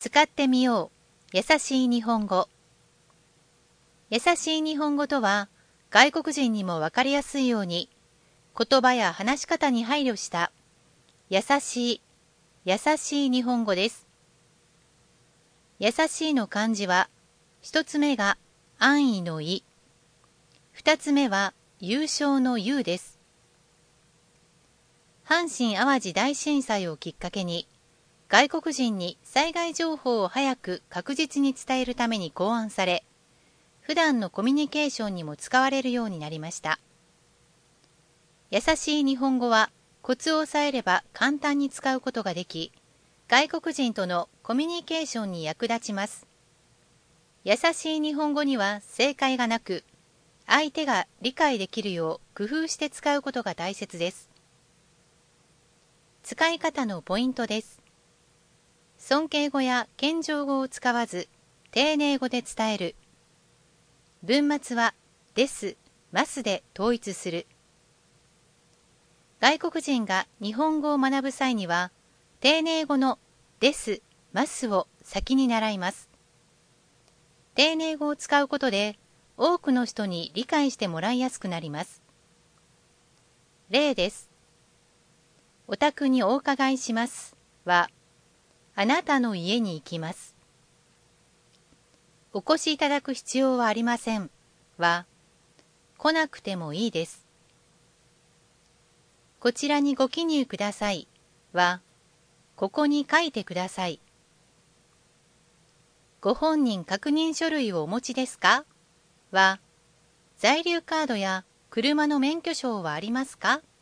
使ってみよう。優しい日本語。優しい日本語とは、外国人にもわかりやすいように、言葉や話し方に配慮した、優しい日本語です。優しいの漢字は、一つ目が安易の意、二つ目は優勝の優です。阪神・淡路大震災をきっかけに、外国人に災害情報を早く確実に伝えるために考案され、普段のコミュニケーションにも使われるようになりました。優しい日本語はコツを押さえれば簡単に使うことができ、外国人とのコミュニケーションに役立ちます。優しい日本語には正解がなく、相手が理解できるよう工夫して使うことが大切です。使い方のポイントです。尊敬語や謙譲語を使わず、丁寧語で伝える。文末は、です、ますで統一する。外国人が日本語を学ぶ際には、丁寧語のです、ますを先に習います。丁寧語を使うことで、多くの人に理解してもらいやすくなります。例です。お宅にお伺いしますは、あなたの家に行きます。お越しいただく必要はありませんは、来なくてもいいです。こちらにご記入くださいは、ここに書いてください。ご本人確認書類をお持ちですかは、在留カードや車の免許証はありますか